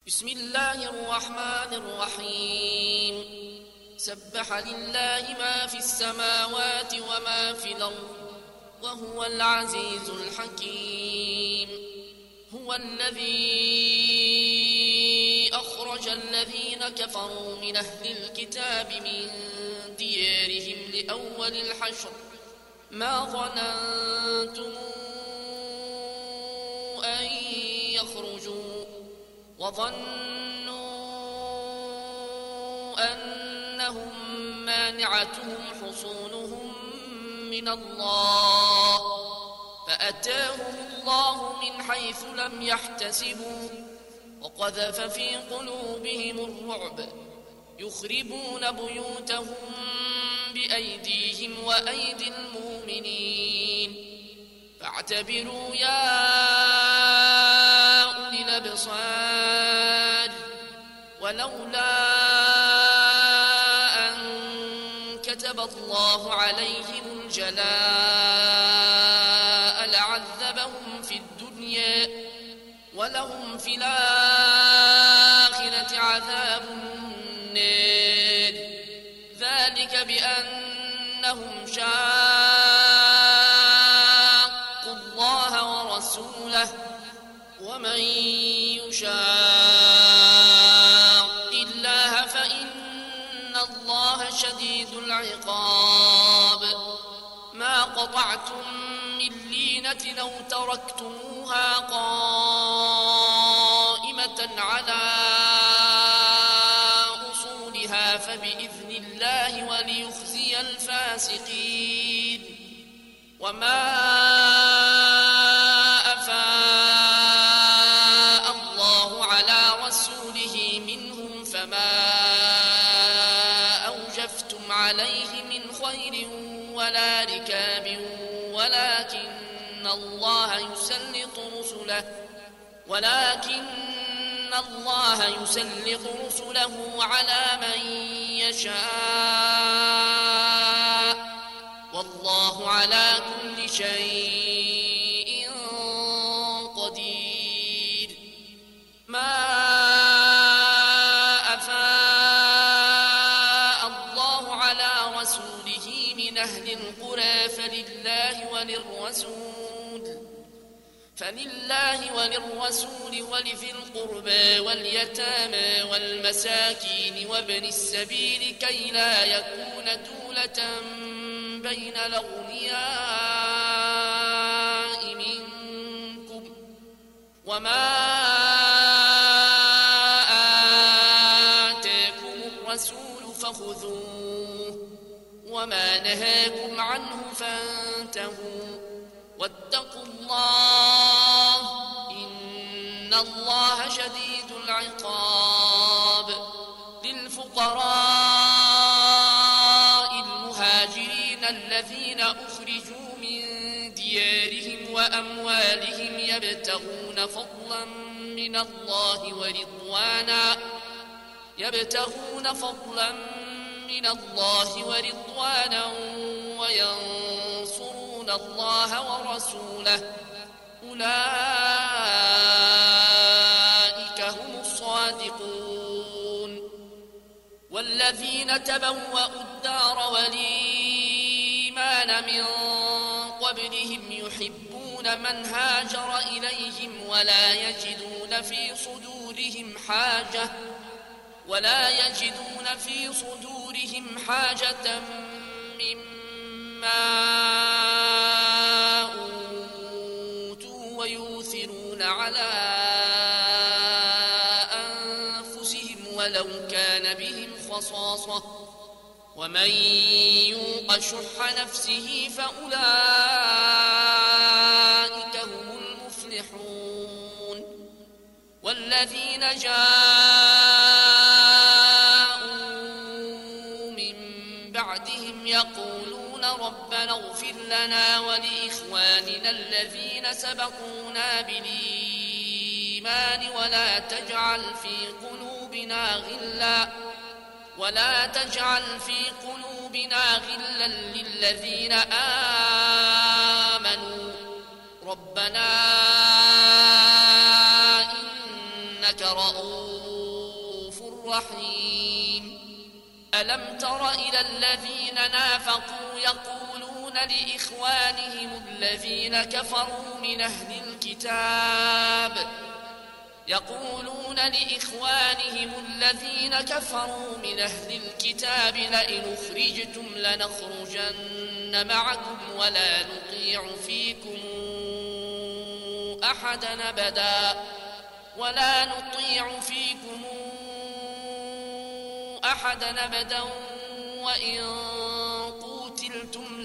بسم الله الرحمن الرحيم سبح لله ما في السماوات وما في الأرض وهو العزيز الحكيم. هو الذي أخرج الذين كفروا من أهل الكتاب من ديارهم لأول الحشر ما ظننتم أن يخرجوا وظنوا أنهم مانعتهم حصونهم من الله فأتاهم الله من حيث لم يحتسبوا وقذف في قلوبهم الرعب يخربون بيوتهم بأيديهم وأيدي المؤمنين فاعتبروا يا أولي الأبصار ولولا أن كتب الله عليهم الجلاء لعذبهم في الدنيا ولهم في الآخرة عذاب النار ذلك بأنهم شاقوا الله ورسوله ومن يشاق الله فإن الله شديد العقاب. ما قطعتم من لينة أو تركتموها قائمة على أصولها فبإذن الله وليخزي الفاسقين. وما أفاء الله على رسوله منهم فما أوجفتم عليه من خير ولا ركاب ولكن الله يسلط رسله على من يشاء والله على كل شيء قدير. ما أفاء الله على رسوله من أهل القرى فلله وللرسول ولذي القربى واليتامى والمساكين وابن السبيل كي لا يكون دولة بين الأغنياء منكم. وما آتاكم الرسول فخذوه وما نهاكم عنه فانتهوا واتقوا الله إن الله شديد العقاب. للفقراء المهاجرين الذين أخرجوا من ديارهم وأموالهم يبتغون فضلا من الله ورضوانا وينصرون الله ورسوله أولئك هم الصادقون. والذين تبوأوا الدار والإيمان من قبلهم يحبون من هاجر إليهم ولا يجدون في صدورهم حاجة مما أوتوا ويؤثرون على أنفسهم ولو كان بهم خصاصة ومن يوق شح نفسه فأولئك هم المفلحون. والذين جاءوا من بعدهم يقولون ربنا اغفر لنا ولإخواننا الذين سبقونا بالإيمان ولا تجعل في قلوبنا غلا للذين آمنوا ربنا إنك رؤوف رحيم ألم تر إلى الذين نافقوا يقولون لإخوانهم الذين كفروا من أهل الكتاب لئن أخرجتم لنخرجن معكم ولا نطيع فيكم أحدا أبدا وإن قوتلتم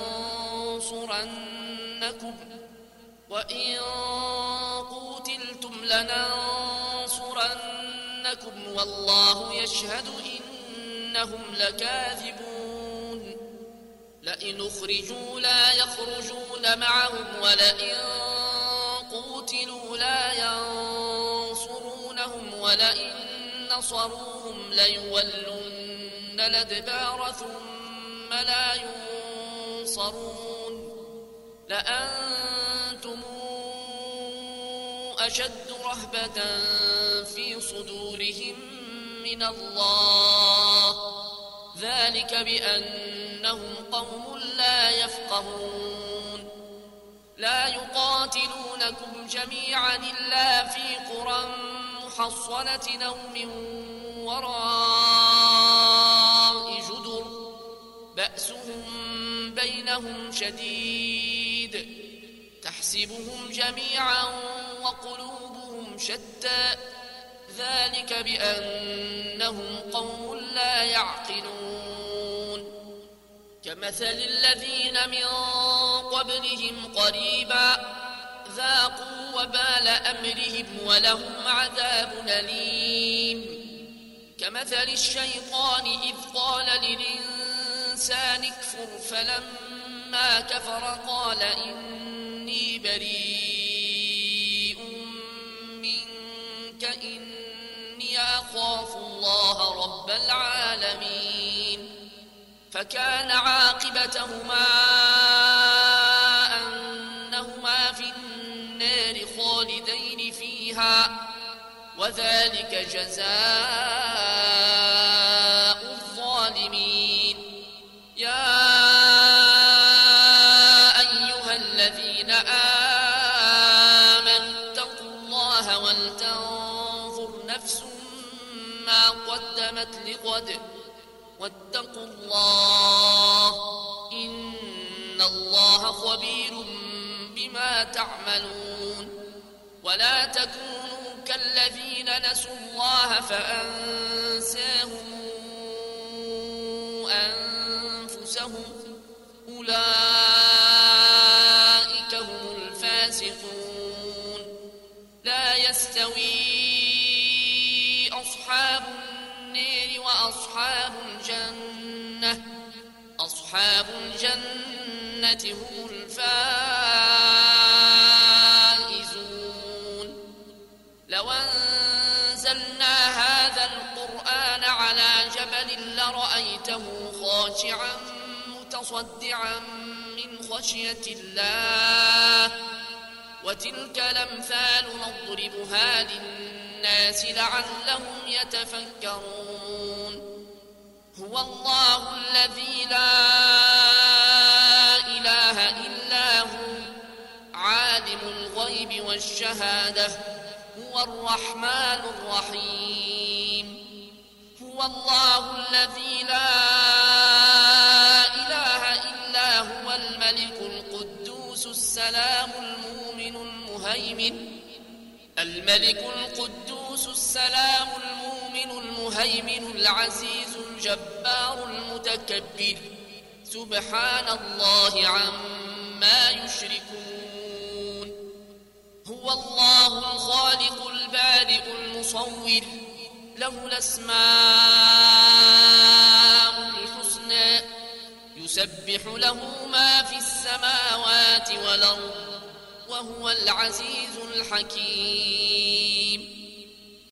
لننصرنكم والله يشهد إنهم لكاذبون لئن أخرجوا لا يخرجون معهم ولئن قوتلوا لا ينصرونهم ولئن نصروهم ليولن الأدبار ثم لا ينصرون لأنتم أشد رهبة في صدورهم من الله ذلك بأنهم قوم لا يفقهون لا يقاتلونكم جميعا إلا في قرى محصنة أو من وراء جدر بأسهم بينهم شديد تحسبهم جميعا وقلوبهم شتى ذلك بأنهم قوم لا يعقلون كمثل الذين من قبلهم قريبا ذاقوا وبال أمرهم ولهم عذاب أليم كمثل الشيطان إذ قال للإنسان اكفر فلما كفر قال إني بريء منك إني أخاف الله رب العالمين فكان عاقبتهما أنهما في النار خالدين فيها وذلك جزاء الظالمين يا أيها الذين آمنوا اتقوا الله ولتنظر نفس ما قدمت لغد واتقوا الله إن الله خبير بما تعملون ولا تكونوا كالذين نسوا الله فأنساهم أنفسهم أولئك هم الفاسقون لا يستوي أصحاب النار وأصحاب الجنة هم الفائزون لو أنزلنا هذا القرآن على جبل لرأيته خاشعا متصدعا من خشية الله وتلك الأمثال نضربها للناس لعلهم يتفكرون هو الله الذي لا إله إلا هو عالم الغيب والشهادة هو الرحمن الرحيم هو الله الذي لا إله إلا هو الملك القدوس السلام المؤمن المهيمن العزيز الجبار المتكبر سبحان الله عما يشركون هو الله الخالق البارئ المصور له الأسماء الحسنى يسبح له ما في السماوات والأرض وهو العزيز الحكيم